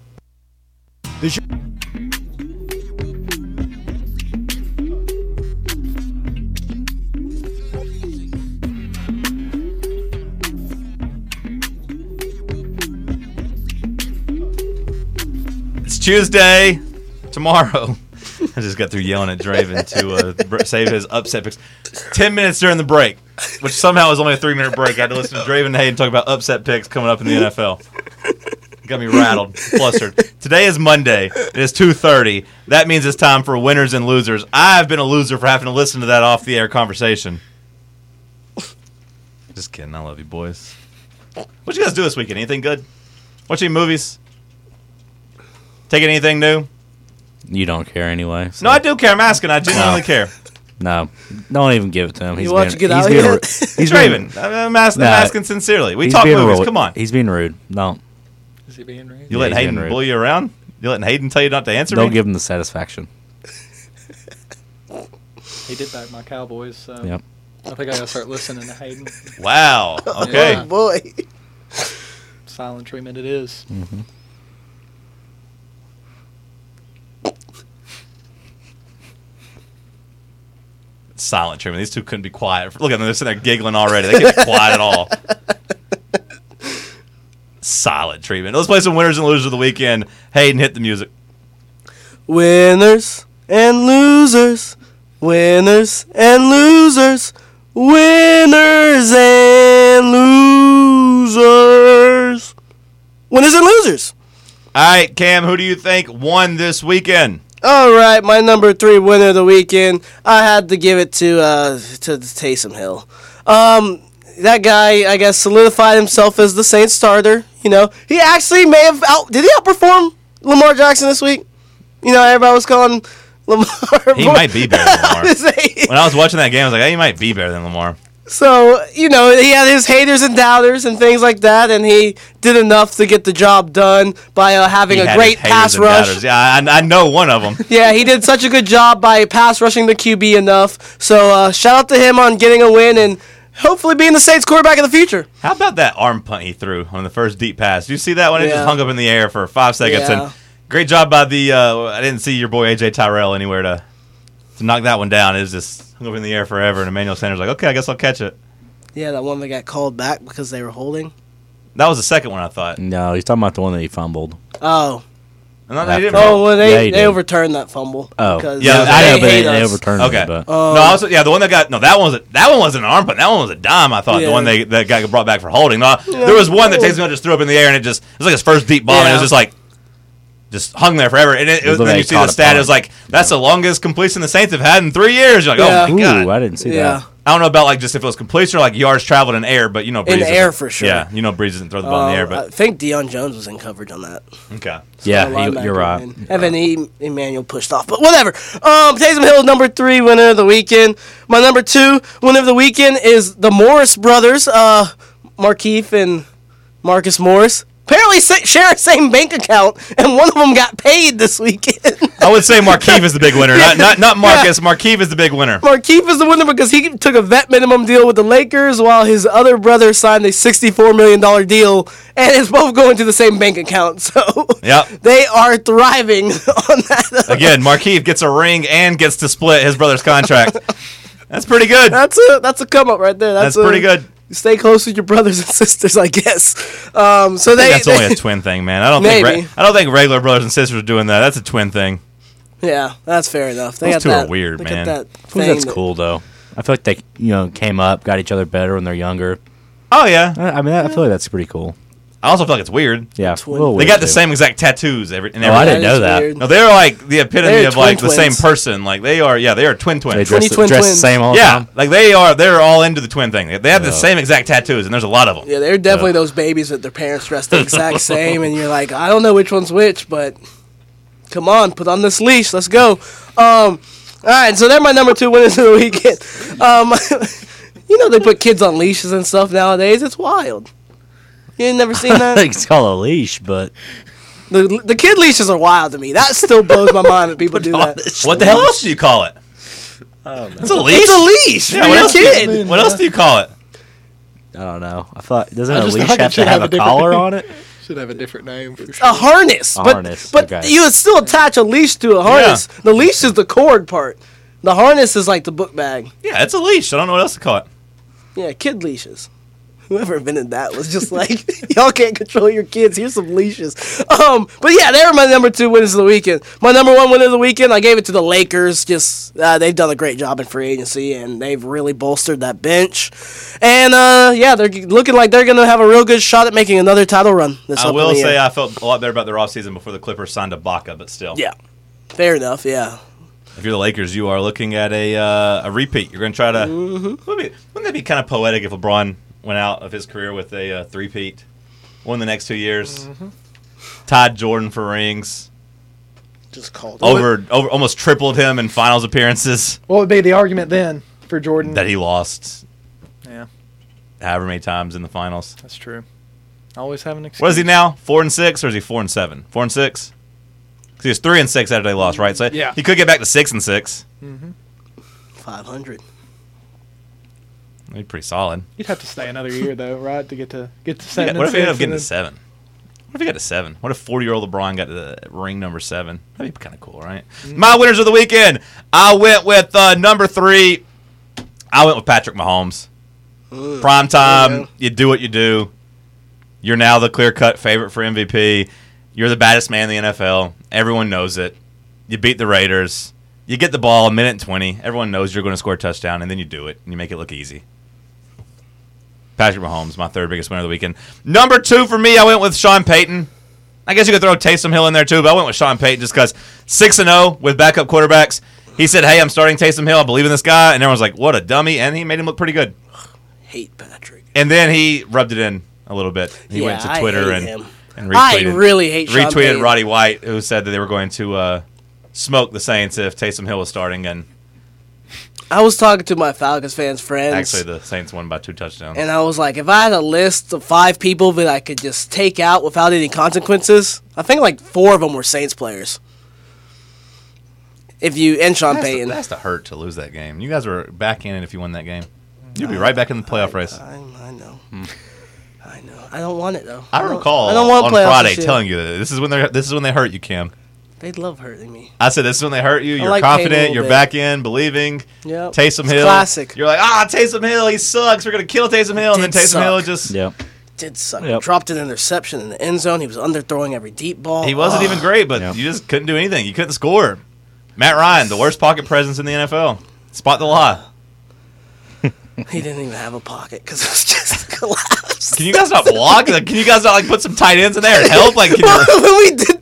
Speaker 2: It's Tuesday. Tomorrow. I just got through yelling at Draven to save his upset picks. 10 minutes during the break, which somehow was only a 3-minute break. I had to listen to Draven and Hayden talk about upset picks coming up in the NFL. Got me rattled, flustered. Today is Monday. It is 2:30. That means it's time for winners and losers. I've been a loser for having to listen to that off-the-air conversation. Just kidding. I love you, boys. What you guys do this weekend? Anything good? Watch any movies? Take anything new?
Speaker 6: You don't care anyway. So.
Speaker 2: No, I do care. I'm asking. I genuinely care.
Speaker 6: No, don't even give it to him.
Speaker 4: You want to get out of here?
Speaker 2: He's Draven. I'm asking sincerely. We
Speaker 6: he's
Speaker 2: talk
Speaker 6: being
Speaker 2: movies.
Speaker 6: rude.
Speaker 2: Come on.
Speaker 6: He's being rude. No.
Speaker 5: Is he being rude?
Speaker 2: You letting
Speaker 6: he's
Speaker 2: Hayden
Speaker 6: being rude.
Speaker 2: bully you around? You letting Hayden tell you not to answer
Speaker 6: Don't
Speaker 2: me?
Speaker 6: give him the satisfaction.
Speaker 5: He did back my Cowboys, so
Speaker 6: Yep.
Speaker 5: I think I gotta start listening to Hayden.
Speaker 2: Wow. Okay.
Speaker 5: Yeah.
Speaker 4: Oh, boy.
Speaker 5: Silent treatment it is.
Speaker 2: Silent treatment. These two couldn't be quiet. Look at them. They're sitting there giggling already. They can't be quiet at all. Silent treatment. Let's play some winners and losers of the weekend. Hayden, hit the music.
Speaker 4: Winners and losers. Winners and losers. Winners and losers. Winners and losers.
Speaker 2: All right, Cam, who do you think won this weekend?
Speaker 4: All right, my number 3 winner of the weekend. I had to give it to Taysom Hill. That guy, I guess, solidified himself as the Saints starter. You know, he actually may have did he outperform Lamar Jackson this week? You know, everybody was calling Lamar.
Speaker 2: He might be better than Lamar.
Speaker 4: Say-
Speaker 2: When I was watching that game, I was like, hey, he might be better than Lamar.
Speaker 4: So, you know, he had his haters and doubters and things like that, and he did enough to get the job done by having
Speaker 2: He
Speaker 4: a
Speaker 2: had
Speaker 4: great
Speaker 2: his haters
Speaker 4: pass
Speaker 2: and
Speaker 4: rush.
Speaker 2: doubters. Yeah, I know one of them.
Speaker 4: Yeah, he did such a good job by pass rushing the QB enough. So, shout out to him on getting a win and hopefully being the Saints quarterback of the future.
Speaker 2: How about that arm punt he threw on the first deep pass? Did you see that one? It
Speaker 4: Yeah.
Speaker 2: just hung up in the air for 5 seconds.
Speaker 4: Yeah.
Speaker 2: And great job by the I didn't see your boy AJ Tyrell anywhere to knock that one down. It was just hung up in the air forever. And Emmanuel Sanders was like, okay, I guess I'll catch it.
Speaker 4: Yeah, that one that got called back because they were holding.
Speaker 2: That was the second one, I thought.
Speaker 6: No, he's talking about the one that he fumbled.
Speaker 4: Oh.
Speaker 2: And they didn't
Speaker 4: Oh, well,
Speaker 6: Yeah, he
Speaker 4: they
Speaker 6: did.
Speaker 4: overturned that fumble.
Speaker 6: Oh,
Speaker 4: because
Speaker 2: Yeah,
Speaker 6: I know, but
Speaker 4: hate
Speaker 6: they
Speaker 4: us.
Speaker 6: overturned
Speaker 2: Okay.
Speaker 6: it. But
Speaker 2: no, the one that got that one wasn't an arm punt. That one was a dime. I thought the
Speaker 4: Yeah.
Speaker 2: one that got brought back for holding. No, there was one that Taysom Hill just threw up in the air and it was like his first deep bomb and it was just hung there forever. And
Speaker 6: was
Speaker 2: then
Speaker 6: like
Speaker 2: you
Speaker 6: he
Speaker 2: see
Speaker 6: caught
Speaker 2: the
Speaker 6: a
Speaker 2: stat.
Speaker 6: punt.
Speaker 2: It was like that's the longest completion the Saints have had in 3 years. You're like,
Speaker 4: Yeah.
Speaker 2: oh my god.
Speaker 6: ooh, I didn't see
Speaker 4: Yeah.
Speaker 6: that.
Speaker 2: I don't know about like just if it was completion or like yards traveled in air, but Breeze
Speaker 4: In the
Speaker 2: doesn't-
Speaker 4: air for sure.
Speaker 2: Yeah, Breeze doesn't throw the ball in the air,
Speaker 4: I
Speaker 2: but
Speaker 4: think Deion Jones was in coverage on that.
Speaker 2: okay.
Speaker 6: Yeah,
Speaker 4: Linebacker,
Speaker 6: you're right.
Speaker 4: And then Emmanuel pushed off, but whatever. Taysom Hill, number 3 winner of the weekend. My number 2 winner of the weekend is the Morris brothers, Markeith and Marcus Morris. Apparently share the same bank account, and one of them got paid this weekend.
Speaker 2: I would say Markeith is the big winner, not Marcus. Yeah. Markeith is the big winner.
Speaker 4: Markeith is the winner because he took a vet minimum deal with the Lakers, while his other brother signed a $64 million deal, and it's both going to the same bank account. So
Speaker 2: Yep.
Speaker 4: they are thriving on that.
Speaker 2: Again, Markeith gets a ring and gets to split his brother's contract. That's pretty good.
Speaker 4: That's a come up right there.
Speaker 2: That's pretty good.
Speaker 4: Stay close with your brothers and sisters, I guess.
Speaker 2: That's only a twin thing, man. I don't
Speaker 4: Maybe.
Speaker 2: think regular brothers and sisters are doing that. That's a twin thing.
Speaker 4: Yeah, that's fair enough. They
Speaker 2: Those
Speaker 4: got
Speaker 2: two
Speaker 4: that,
Speaker 2: are weird,
Speaker 4: they
Speaker 2: man.
Speaker 4: Got that
Speaker 6: I think
Speaker 4: thing
Speaker 6: that's
Speaker 4: that-
Speaker 6: cool though. I feel like they came up, got each other better when they're younger.
Speaker 2: Oh yeah.
Speaker 6: I mean, I feel like that's pretty cool.
Speaker 2: I also feel like it's weird.
Speaker 6: Yeah,
Speaker 4: Twin.
Speaker 6: a little
Speaker 2: They
Speaker 6: weird,
Speaker 2: got the
Speaker 6: too.
Speaker 2: same exact tattoos and everything.
Speaker 6: Oh, I didn't
Speaker 4: That
Speaker 6: know
Speaker 4: is
Speaker 6: that.
Speaker 4: weird.
Speaker 2: No, they're like the epitome
Speaker 4: They're
Speaker 2: of like the
Speaker 4: twin
Speaker 2: same
Speaker 4: twins.
Speaker 2: person. Like they are twin
Speaker 6: They
Speaker 2: twins.
Speaker 6: dress,
Speaker 4: twin
Speaker 6: dress the
Speaker 4: twins.
Speaker 6: same all the
Speaker 2: Yeah,
Speaker 6: time.
Speaker 2: like they're all into the twin thing. They have the same exact tattoos, and there's a lot of them.
Speaker 4: Yeah, they're definitely those babies that their parents dress the exact same, and you're like, I don't know which one's which, but come on, put on this leash, let's go. All right, so they're my number 2 winners of the weekend. They put kids on leashes and stuff nowadays. It's wild. You ain't never seen
Speaker 6: I
Speaker 4: that?
Speaker 6: think it's called a leash, but
Speaker 4: The kid leashes are wild to me. That still blows my mind that people do that.
Speaker 2: What the hell else do you call it? It's a leash.
Speaker 4: It's a leash
Speaker 2: Yeah,
Speaker 4: for
Speaker 2: what
Speaker 4: your
Speaker 2: else do you-
Speaker 4: kid.
Speaker 2: What else do you call it?
Speaker 6: I don't know. I thought doesn't
Speaker 5: I
Speaker 6: a
Speaker 5: just
Speaker 6: leash
Speaker 5: thought it
Speaker 6: have to
Speaker 5: should
Speaker 6: have
Speaker 5: have
Speaker 6: a
Speaker 5: a different
Speaker 6: collar
Speaker 5: name.
Speaker 6: on it?
Speaker 5: Should have a different name for sure.
Speaker 4: A harness.
Speaker 6: A
Speaker 4: but
Speaker 6: harness,
Speaker 4: but
Speaker 6: okay.
Speaker 4: you would still attach a leash to a harness. The leash is the cord part. The harness is like the book bag.
Speaker 2: Yeah, it's a leash. I don't know what else to call it.
Speaker 4: Yeah, kid leashes. Whoever invented that was just like, y'all can't control your kids. Here's some leashes. But yeah, they were my number 2 winners of the weekend. My number 1 winner of the weekend, I gave it to the Lakers. Just they've done a great job in free agency, and they've really bolstered that bench. And they're looking like they're gonna have a real good shot at making another title run this
Speaker 2: I will
Speaker 4: upcoming year.
Speaker 2: say I felt a lot better about their offseason before the Clippers signed Ibaka, but still.
Speaker 4: Yeah, fair enough. Yeah.
Speaker 2: If you're the Lakers, you are looking at a repeat. You're going to try to. Wouldn't that be kind of poetic if LeBron went out of his career with a three-peat, won the next 2 years, tied Jordan for rings,
Speaker 4: Just called
Speaker 2: over almost tripled him in finals appearances
Speaker 5: What would be the argument then for Jordan?
Speaker 2: that he lost
Speaker 5: Yeah,
Speaker 2: however many times in the finals.
Speaker 5: that's true. Always have an excuse.
Speaker 2: What is he now? 4-6, or is he 4-7? 4-6. He was 3-6 after they lost, right? So
Speaker 5: Yeah.
Speaker 2: he could get back to 6-6.
Speaker 4: 500.
Speaker 2: That'd be pretty solid.
Speaker 5: You'd have to stay another year though, right, to get to
Speaker 2: Yeah,
Speaker 5: 7.
Speaker 2: what if he ended up getting to
Speaker 5: and
Speaker 2: 7? What if he got to 7? What if 40-year-old LeBron got to ring number 7? That'd be kind of cool, right? My winners of the weekend. I went with number 3. I went with Patrick Mahomes. Prime time. You do what you do. You're now the clear-cut favorite for MVP. You're the baddest man in the NFL. Everyone knows it. You beat the Raiders. You get the ball a minute and 20. Everyone knows you're going to score a touchdown, and then you do it, and you make it look easy. Patrick Mahomes, my third biggest winner of the weekend. Number 2 for me, I went with Sean Payton. I guess you could throw Taysom Hill in there too, but I went with Sean Payton just because 6-0 with backup quarterbacks. He said, hey, I'm starting Taysom Hill. I believe in this guy. And everyone's like, what a dummy. And he made him look pretty good.
Speaker 4: Hate Patrick.
Speaker 2: And then he rubbed it in a little bit. He went to
Speaker 4: I
Speaker 2: Twitter
Speaker 4: hate
Speaker 2: and
Speaker 4: him.
Speaker 2: retweeted.
Speaker 4: I really hate Sean
Speaker 2: retweeted
Speaker 4: Payton.
Speaker 2: Roddy White, who said that they were going to smoke the Saints if Taysom Hill was starting. And
Speaker 4: I was talking to my Falcons fans friends.
Speaker 2: actually, the Saints won by 2 touchdowns.
Speaker 4: And I was like, if I had a list of 5 people that I could just take out without any consequences, I think like 4 of them were Saints players. And Sean Payton.
Speaker 2: That has to hurt to lose that game. You guys were back in it if you won that game. You'd be right back in the playoff race.
Speaker 4: I know. I know. I don't want it though.
Speaker 2: I recall
Speaker 4: I don't want
Speaker 2: on
Speaker 4: playoffs
Speaker 2: Friday
Speaker 4: this year.
Speaker 2: telling you that this is when they hurt you, Cam.
Speaker 4: They love hurting me.
Speaker 2: I said this is when they hurt you. You're
Speaker 4: like Payton a
Speaker 2: confident.
Speaker 4: little
Speaker 2: You're
Speaker 4: bit.
Speaker 2: back in, believing.
Speaker 4: Yep.
Speaker 2: Taysom
Speaker 4: It's
Speaker 2: Hill.
Speaker 4: classic.
Speaker 2: You're like, Taysom Hill, he sucks. We're gonna kill Taysom Hill, and then
Speaker 4: Did
Speaker 2: Taysom Hill
Speaker 4: suck.
Speaker 2: just
Speaker 6: Yep.
Speaker 4: Did suck.
Speaker 6: Yep.
Speaker 4: Dropped an interception in the end zone. He was underthrowing every deep ball.
Speaker 2: he wasn't even great, but
Speaker 6: Yep.
Speaker 2: you just couldn't do anything. You couldn't score. Matt Ryan, the worst pocket presence in the NFL. Spot the lie.
Speaker 4: He didn't even have a pocket because it was just collapsed.
Speaker 2: Can you guys not block? Like, can you guys not like put some tight ends in there and help? Like, can you,
Speaker 4: when we did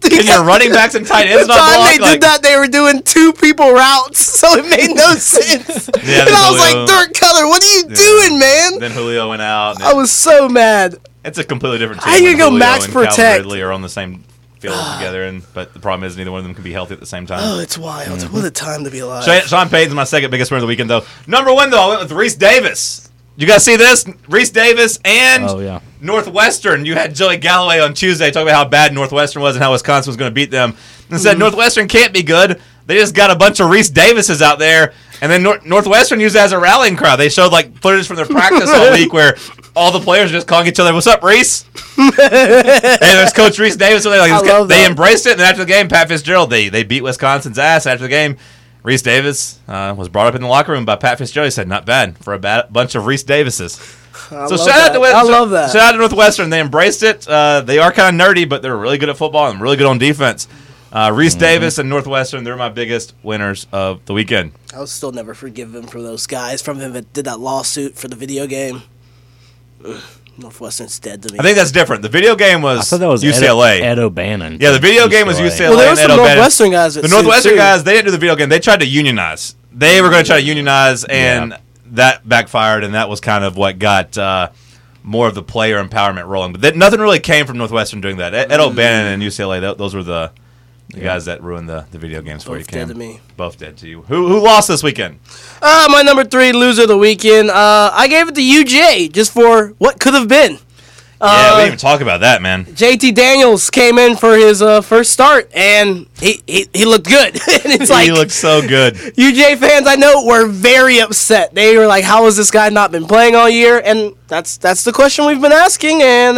Speaker 2: Can your running backs and tight ends
Speaker 4: The
Speaker 2: not
Speaker 4: time
Speaker 2: block?
Speaker 4: they did that, they were doing 2 people routes, so it made no sense.
Speaker 2: Yeah,
Speaker 4: and I was
Speaker 2: Julio-
Speaker 4: like, Dirk Cutter, what are you doing, man?
Speaker 2: Then Julio went out. and
Speaker 4: I was so mad.
Speaker 2: It's a completely different team.
Speaker 4: How you
Speaker 2: when
Speaker 4: gonna go
Speaker 2: Julio
Speaker 4: max
Speaker 2: and Calvin
Speaker 4: protect?
Speaker 2: Ridley are on the same field together, but the problem is neither one of them can be healthy at the same time.
Speaker 4: Oh, it's wild. What a time to be alive.
Speaker 2: Sean Payton's my second biggest winner of the weekend, though. Number 1, though, I went with Reese Davis. You guys see this? Reese Davis and
Speaker 6: Oh, yeah.
Speaker 2: Northwestern. You had Joey Galloway on Tuesday talking about how bad Northwestern was and how Wisconsin was going to beat them. And said Northwestern can't be good. They just got a bunch of Reese Davises out there. And then Northwestern used it as a rallying crowd. They showed like footage from their practice all week where all the players are just calling each other, "What's up, Reese?" And there's Coach Reese Davis. So
Speaker 4: I love
Speaker 2: they
Speaker 4: that.
Speaker 2: embraced it. And after the game, Pat Fitzgerald, they beat Wisconsin's ass after the game. Reese Davis was brought up in the locker room by Pat Fitzgerald. He said, "Not bad for a bunch of Reese Davises."
Speaker 4: I
Speaker 2: So
Speaker 4: love
Speaker 2: shout out
Speaker 4: that.
Speaker 2: to
Speaker 4: I love that.
Speaker 2: Shout out to Northwestern. They embraced it. They are kind of nerdy, but they're really good at football and really good on defense. Reese Davis and Northwestern, they're my biggest winners of the weekend.
Speaker 4: I'll still never forgive him for those guys from him that did that lawsuit for the video game. Ugh, Northwestern's dead to me.
Speaker 2: I think that's different. The video game was,
Speaker 6: I thought that was
Speaker 2: UCLA.
Speaker 6: Ed O'Bannon.
Speaker 2: Yeah, the video game was UCLA.
Speaker 4: well, there were
Speaker 2: and
Speaker 4: some
Speaker 2: Ed O'Bannon.
Speaker 4: Northwestern guys that
Speaker 2: The
Speaker 4: sued,
Speaker 2: Northwestern
Speaker 4: too.
Speaker 2: guys, they didn't do the video game. They tried to unionize. They were going to try to unionize, and that backfired, and that was kind of what got more of the player empowerment rolling. But nothing really came from Northwestern doing that. Ed O'Bannon and UCLA, those were the guys that ruined the video games for you,
Speaker 4: Both
Speaker 2: Cam.
Speaker 4: dead to me.
Speaker 2: Both dead to you. Who lost this weekend?
Speaker 4: My number 3 loser of the weekend. I gave it to UJ just for what could have been.
Speaker 2: Yeah, we didn't even talk about that, man.
Speaker 4: JT Daniels came in for his first start, and he looked good. And it's like
Speaker 2: He looked so good.
Speaker 4: UJ fans I know were very upset. They were like, "How has this guy not been playing all year?" And that's the question we've been asking. And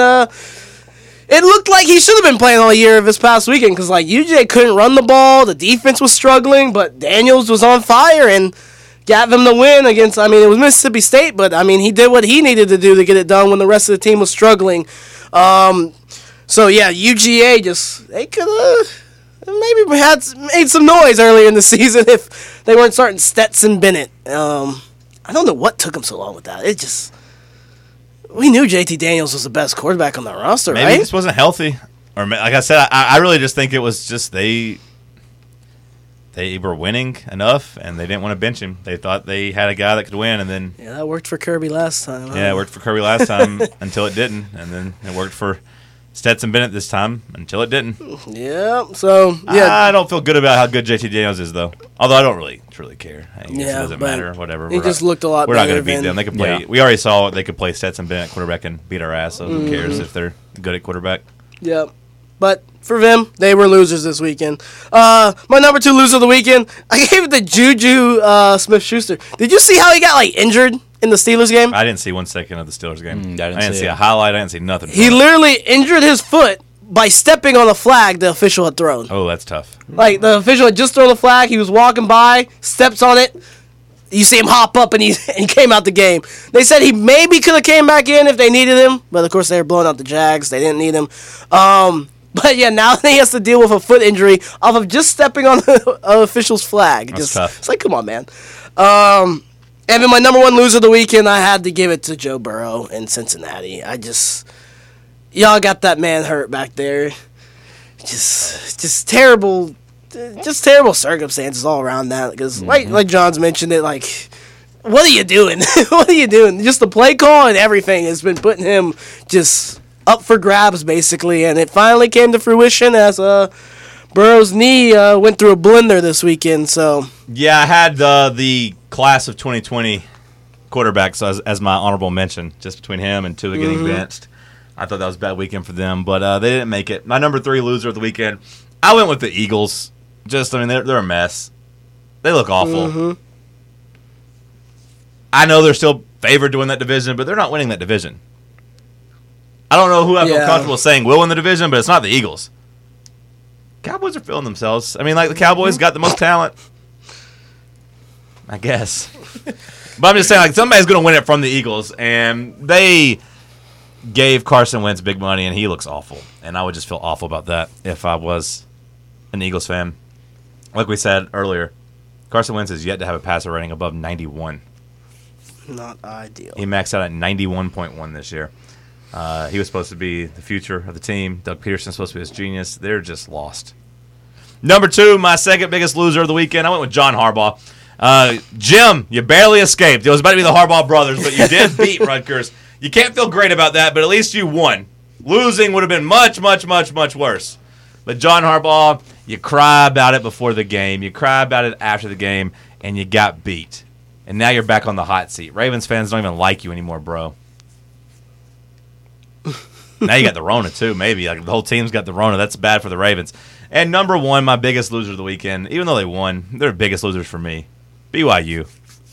Speaker 4: it looked like he should have been playing all year this past weekend because like UJ couldn't run the ball, the defense was struggling, but Daniels was on fire and got them the win against, I mean, it was Mississippi State, but, I mean, he did what he needed to do to get it done when the rest of the team was struggling. So, yeah, UGA they could have maybe made some noise earlier in the season if they weren't starting Stetson Bennett. I don't know what took him so long with that. We knew JT Daniels was the best quarterback on the roster,
Speaker 2: Maybe
Speaker 4: right?
Speaker 2: he just wasn't healthy. Or like I said, I really just think it was just they were winning enough, and they didn't want to bench him. They thought they had a guy that could win, and then
Speaker 4: Yeah, that worked for Kirby last time. Huh?
Speaker 2: it worked for Kirby last time until it didn't, and then it worked for Stetson Bennett this time until it didn't.
Speaker 4: Yeah, so, yeah.
Speaker 2: I don't feel good about how good JT Daniels is, though. Although I don't really truly care. I guess
Speaker 4: Yeah,
Speaker 2: it doesn't
Speaker 4: but
Speaker 2: matter. Whatever.
Speaker 4: he just looked a lot
Speaker 2: We're not
Speaker 4: better
Speaker 2: going to beat
Speaker 4: than-
Speaker 2: them. They could play.
Speaker 6: Yeah.
Speaker 2: We already saw they could play Stetson Bennett quarterback and beat our ass. So who cares if they're good at quarterback?
Speaker 4: Yeah. But for them, they were losers this weekend. My number 2 loser of the weekend, I gave it to Juju Smith-Schuster. Did you see how he got injured in the Steelers game?
Speaker 2: I didn't see 1 second of the Steelers game.
Speaker 6: I didn't see
Speaker 2: see
Speaker 6: it.
Speaker 2: a highlight. I didn't see nothing.
Speaker 4: He
Speaker 2: from it.
Speaker 4: literally injured his foot by stepping on a flag the official had thrown.
Speaker 2: Oh, that's tough.
Speaker 4: Like, the official had just thrown the flag, he was walking by, steps on it, you see him hop up, and he came out the game. They said he maybe could have came back in if they needed him, but of course they were blowing out the Jags. They didn't need him. But yeah, now he has to deal with a foot injury off of just stepping on the official's flag.
Speaker 2: That's tough.
Speaker 4: It's like, come on, man. And then my number 1 loser of the weekend, I had to give it to Joe Burrow in Cincinnati. Y'all got that man hurt back there. Just terrible circumstances all around that. Because like John's mentioned it, what are you doing? What are you doing? Just the play call and everything has been putting him just up for grabs, basically. And it finally came to fruition as Burrow's knee went through a blender this weekend. So
Speaker 2: Yeah, I had the class of 2020 quarterbacks as my honorable mention, just between him and Tua getting benched. I thought that was a bad weekend for them, but they didn't make it. My number 3 loser of the weekend, I went with the Eagles. They're a mess. They look awful. I know they're still favored to win that division, but they're not winning that division. I don't know who I feel
Speaker 4: Yeah.
Speaker 2: comfortable saying will win the division, but it's not the Eagles. Cowboys are feeling themselves. The Cowboys got the most talent. I guess. But I'm just saying, somebody's going to win it from the Eagles, and they gave Carson Wentz big money, and he looks awful. And I would just feel awful about that if I was an Eagles fan. Like we said earlier, Carson Wentz has yet to have a passer rating above 91.
Speaker 4: not ideal.
Speaker 2: He maxed out at 91.1 this year. He was supposed to be the future of the team. Doug Peterson's supposed to be his genius. They're just lost. Number 2, my second biggest loser of the weekend, I went with John Harbaugh. Jim, you barely escaped. It was about to be the Harbaugh brothers, but you did beat Rutgers. You can't feel great about that, but at least you won. Losing would have been much, much, much, much worse. But John Harbaugh, you cry about it before the game. You cry about it after the game, and you got beat. And now you're back on the hot seat. Ravens fans don't even like you anymore, bro. Now you got the Rona, too, maybe. Like, the whole team's got the Rona. That's bad for the Ravens. And number 1, my biggest loser of the weekend, even though they won, they're the biggest losers for me. BYU.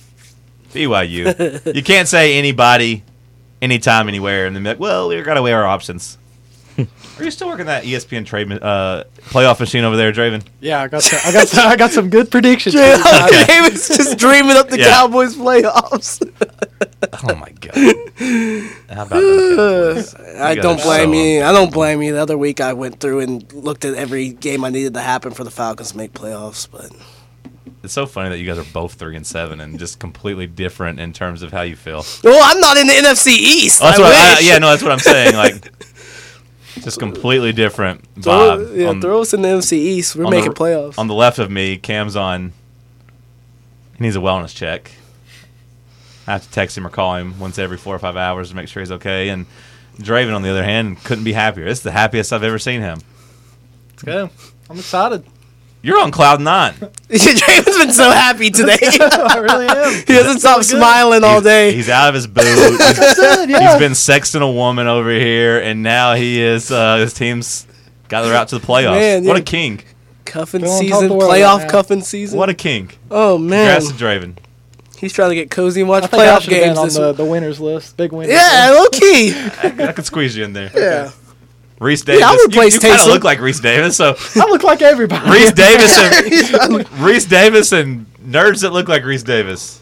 Speaker 2: BYU. You can't say anybody, anytime, anywhere, and then be like, well, we got to weigh our options. Are you still working that ESPN trade playoff machine over there, Draven?
Speaker 5: Yeah, I got some good predictions.
Speaker 4: David's just dreaming up the Cowboys playoffs.
Speaker 2: Oh my god! How about those Cowboys?
Speaker 4: I don't blame you. I don't blame you. The other week I went through and looked at every game I needed to happen for the Falcons to make playoffs, but
Speaker 2: it's so funny that you guys are both 3-7 and just completely different in terms of how you feel.
Speaker 4: well, I'm not in the NFC East.
Speaker 2: That's what I'm saying. Like, just completely different vibe.
Speaker 4: Throw us in the NFC East. We're making playoffs.
Speaker 2: On the left of me, Cam's on. He needs a wellness check. I have to text him or call him once every 4 or 5 hours to make sure he's okay. And Draven, on the other hand, couldn't be happier. This is the happiest I've ever seen him.
Speaker 5: Let's go. I'm excited.
Speaker 2: You're on cloud 9.
Speaker 4: Draven's been so happy today.
Speaker 5: I really am.
Speaker 4: He doesn't stop smiling all day.
Speaker 2: He's out of his boot. He's been sexting a woman over here, and now he is. His team's got their out to the playoffs.
Speaker 4: Man,
Speaker 2: what a king!
Speaker 4: Cuffing
Speaker 5: Still on top
Speaker 4: season,
Speaker 5: of the world
Speaker 4: playoff
Speaker 5: right now.
Speaker 4: cuffing season.
Speaker 2: What a king!
Speaker 4: Oh man,
Speaker 2: Congrats to Draven.
Speaker 4: he's trying to get cozy and watch
Speaker 5: I think I
Speaker 4: playoff
Speaker 5: should have been
Speaker 4: games.
Speaker 5: on the winners list. Big winners.
Speaker 4: Yeah, low key.
Speaker 2: I could squeeze you in there.
Speaker 4: Yeah.
Speaker 2: Reese Davis.
Speaker 4: I'll replace
Speaker 2: you kind of
Speaker 4: Taysom.
Speaker 2: look like Reese Davis. So
Speaker 5: I look like everybody.
Speaker 2: Reese Davis and nerds that look like Reese Davis.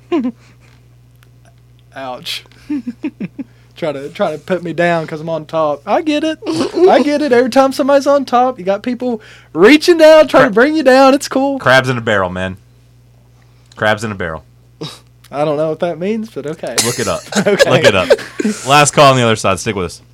Speaker 5: Ouch. try to put me down because I'm on top. I get it. I get it. Every time somebody's on top, you got people reaching down, trying to bring you down. It's cool.
Speaker 2: Crabs in a barrel, man. Crabs in a barrel.
Speaker 5: I don't know what that means, but okay.
Speaker 2: Look it up.
Speaker 5: Okay.
Speaker 2: Look it up. Last call on the other side. Stick with us.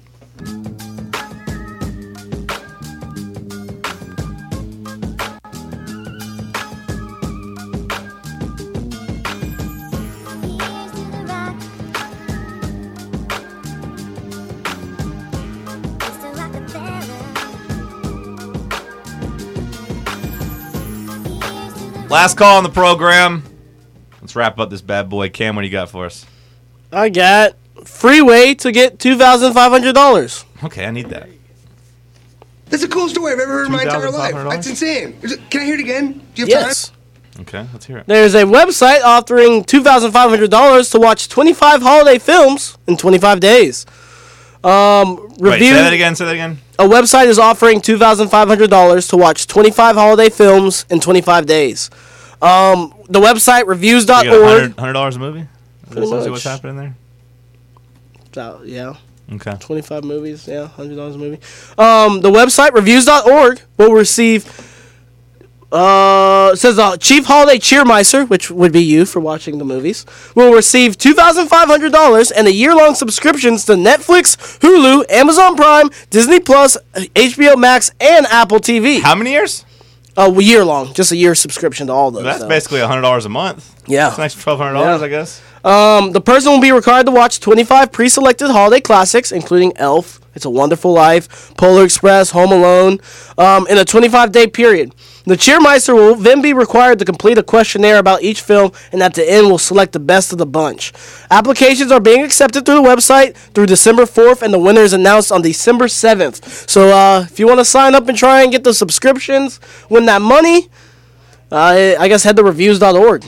Speaker 2: Last call on the program. Let's wrap up this bad boy. Cam, what do you got for us?
Speaker 4: I got free way to get $2,500.
Speaker 2: Okay, I need that.
Speaker 7: That's the coolest story I've ever heard in my entire life.
Speaker 2: $2,500?
Speaker 7: That's insane. Can I hear it again? Do you have
Speaker 4: Yes.
Speaker 7: time?
Speaker 2: Okay, let's hear it.
Speaker 4: There's a website offering $2,500 to watch 25 holiday films in 25 days.
Speaker 2: Wait, say that again.
Speaker 4: A website is offering $2,500 to watch 25 holiday films in 25 days. The website
Speaker 2: You get
Speaker 4: reviews.org.
Speaker 2: $100 a movie? Is that
Speaker 4: Pretty
Speaker 2: essentially
Speaker 4: much.
Speaker 2: what's happening there?
Speaker 4: Yeah,
Speaker 2: Okay.
Speaker 4: 25 movies. Yeah, $100 a movie. The website reviews.org will receive. Says Chief Holiday Cheermeister, which would be you for watching the movies, will receive $2,500 and a year-long subscriptions to Netflix, Hulu, Amazon Prime, Disney Plus, HBO Max, and Apple TV.
Speaker 2: How many years?
Speaker 4: A year long, just a year subscription to all those.
Speaker 2: That's
Speaker 4: though.
Speaker 2: basically $100 a month.
Speaker 4: Yeah.
Speaker 2: That's an extra $1,200,
Speaker 4: Yeah.
Speaker 2: I guess.
Speaker 4: The person will be required to watch 25 pre-selected holiday classics, including Elf, It's a Wonderful Life, Polar Express, Home Alone, in a 25-day period. The Cheermeister will then be required to complete a questionnaire about each film, and at the end will select the best of the bunch. Applications are being accepted through the website through December 4th, and the winner is announced on December 7th. So if you want to sign up and try and get the subscriptions, win that money, I guess head to reviews.org.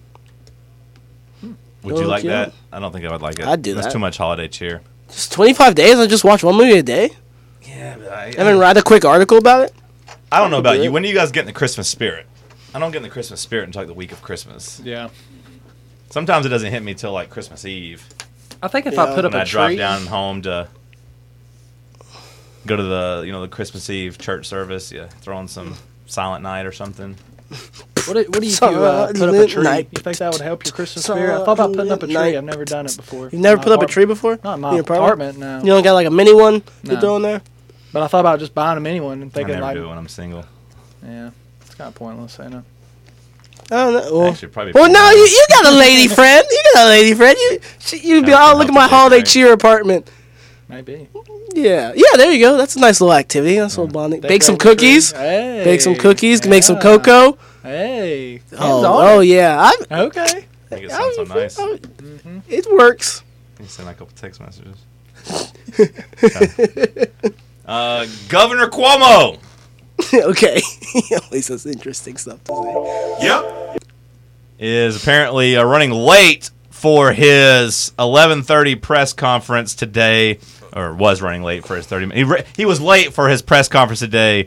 Speaker 2: Would you like
Speaker 4: Okay.
Speaker 2: that? I don't think I would like it.
Speaker 4: I'd do
Speaker 2: That's
Speaker 4: that.
Speaker 2: too much holiday cheer.
Speaker 4: Just 25 days, I just watch one movie a day.
Speaker 2: Yeah, but
Speaker 4: And then write a quick article about it.
Speaker 2: I don't know about
Speaker 4: do
Speaker 2: you.
Speaker 4: it.
Speaker 2: When do you guys get in the Christmas spirit? I don't get in the Christmas spirit until like the week of Christmas.
Speaker 5: Yeah.
Speaker 2: Sometimes it doesn't hit me till like Christmas Eve.
Speaker 5: I think if
Speaker 4: Yeah.
Speaker 5: I put up
Speaker 2: When
Speaker 5: a
Speaker 2: I drive
Speaker 5: tree,
Speaker 2: down home to go to the the Christmas Eve church service, throw on some Silent Night or something.
Speaker 5: What do you
Speaker 4: Silent
Speaker 5: put up a tree?
Speaker 4: night.
Speaker 5: You think that would help your Christmas spirit? I thought about putting up a tree.
Speaker 4: Night.
Speaker 5: I've never done it before.
Speaker 4: You've never
Speaker 5: In
Speaker 4: put
Speaker 5: my
Speaker 4: up a tree before?
Speaker 5: Not in
Speaker 4: In
Speaker 5: my
Speaker 4: your
Speaker 5: apartment, no.
Speaker 4: You don't got like a mini one you
Speaker 5: No.
Speaker 4: throw in there?
Speaker 5: But I thought about just buying a mini one and
Speaker 2: I
Speaker 5: thinking
Speaker 2: never
Speaker 5: like,
Speaker 2: do it when I'm single.
Speaker 5: yeah, it's kind of pointless, ain't it?
Speaker 4: I don't know. Well,
Speaker 2: Actually, probably.
Speaker 4: well no, you got a lady friend. You got a lady friend. You'd be,
Speaker 2: That
Speaker 4: oh,
Speaker 2: would
Speaker 4: look at
Speaker 2: help
Speaker 4: my
Speaker 2: the
Speaker 4: holiday
Speaker 2: decorate.
Speaker 4: cheer apartment.
Speaker 5: Maybe.
Speaker 4: Yeah, there you go. That's a nice little activity. That's a little bonding. Bake some
Speaker 5: Decorate the tree.
Speaker 4: cookies.
Speaker 5: Hey.
Speaker 4: Bake some cookies. Make some
Speaker 5: yeah.
Speaker 4: cocoa.
Speaker 5: Hey.
Speaker 4: Oh yeah.
Speaker 5: Okay.
Speaker 2: Make it sound so nice.
Speaker 4: It works.
Speaker 2: You send a couple text messages. Governor Cuomo.
Speaker 4: Okay. He always has interesting stuff to say.
Speaker 2: Yep. Is apparently running late for his 11:30 press conference today, or was running late for his 30. He was late for his press conference today,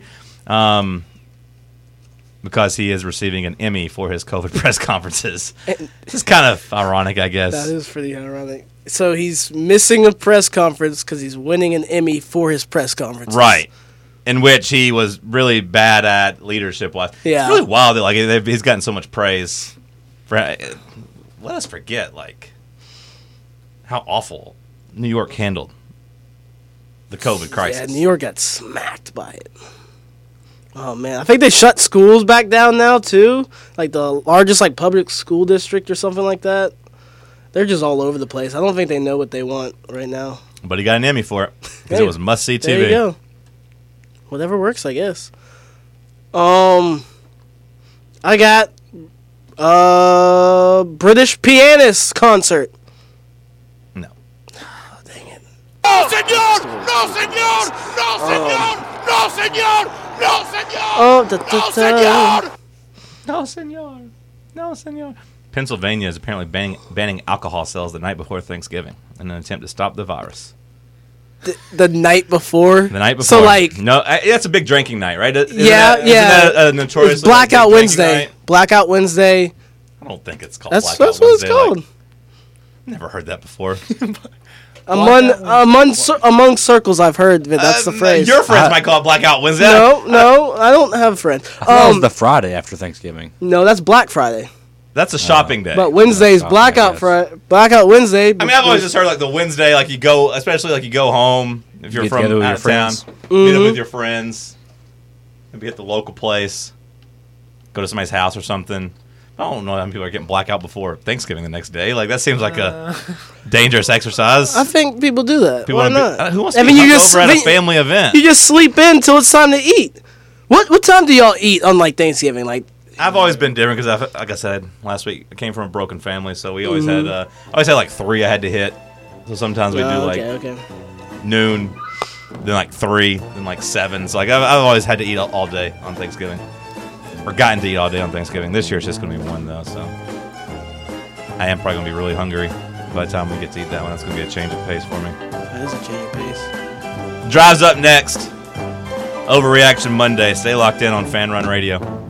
Speaker 2: because he is receiving an Emmy for his COVID press conferences. This is kind of ironic, I guess.
Speaker 4: That is pretty ironic. So he's missing a press conference because he's winning an Emmy for his press conference.
Speaker 2: Right. In which he was really bad at leadership-wise.
Speaker 4: Yeah.
Speaker 2: It's really wild that he's gotten so much praise. Let us forget how awful New York handled the COVID crisis.
Speaker 4: Yeah, New York got smacked by it. Oh man, I think they shut schools back down now too. Like the largest public school district or something like that. They're just all over the place. I don't think they know what they want right now.
Speaker 2: But he got an Emmy for it because
Speaker 4: Hey,
Speaker 2: it was must-see TV.
Speaker 4: There you go. Whatever works, I guess. I got British pianist concert.
Speaker 2: No.
Speaker 4: Oh, dang it.
Speaker 1: No, señor! No, señor! No, señor! No, señor! No, señor!
Speaker 4: Oh,
Speaker 1: No, señor!
Speaker 2: No, senor. No, senor. Pennsylvania is apparently banning alcohol sales the night before Thanksgiving in an attempt to stop the virus.
Speaker 4: The night before.
Speaker 2: The night before.
Speaker 4: So
Speaker 2: no, that's a big drinking night, right? Isn't
Speaker 4: yeah.
Speaker 2: that a notoriously
Speaker 4: It's Blackout
Speaker 2: big drinking
Speaker 4: Wednesday.
Speaker 2: night?
Speaker 4: Blackout Wednesday.
Speaker 2: I don't think it's called
Speaker 4: That's
Speaker 2: Blackout
Speaker 4: what it's
Speaker 2: Wednesday.
Speaker 4: called.
Speaker 2: Never heard that before.
Speaker 4: Among circles, I've heard that that's the phrase.
Speaker 2: Your friends might call it Blackout Wednesday.
Speaker 4: No, I don't have friends.
Speaker 6: That was the Friday after Thanksgiving.
Speaker 4: No, that's Black Friday.
Speaker 2: That's a shopping day.
Speaker 4: But Wednesday's
Speaker 6: shopping,
Speaker 4: Blackout
Speaker 6: I
Speaker 4: Friday. Blackout Wednesday.
Speaker 2: I mean, I've always just heard the Wednesday, you go, especially you go home if you're
Speaker 6: Get
Speaker 2: from
Speaker 6: together with
Speaker 2: out
Speaker 6: your
Speaker 2: of town,
Speaker 6: friends.
Speaker 2: meet up with your friends, maybe at the local place, go to somebody's house or something. I don't know how many people are getting blackout before Thanksgiving the next day. That seems like a dangerous exercise.
Speaker 4: I think people do that.
Speaker 2: People
Speaker 4: Why
Speaker 2: wanna
Speaker 4: not?
Speaker 2: who wants to
Speaker 4: I
Speaker 2: be
Speaker 4: mean,
Speaker 2: hungover at a family event?
Speaker 4: You just sleep in till it's time to eat. What time do y'all eat on Thanksgiving?
Speaker 2: I've always been different because, like I said last week, I came from a broken family, so we always had had 3 I had to hit. So sometimes we do
Speaker 4: okay.
Speaker 2: noon, then 3, then 7. So I've always had to eat all day on Thanksgiving, or gotten to eat all day on Thanksgiving. This year it's just going to be 1 though, so I am probably going to be really hungry by the time we get to eat that one. That's going to be a change of pace for me.
Speaker 4: That is a change of pace.
Speaker 2: Drives up next. Overreaction Monday. Stay locked in on Fan Run Radio.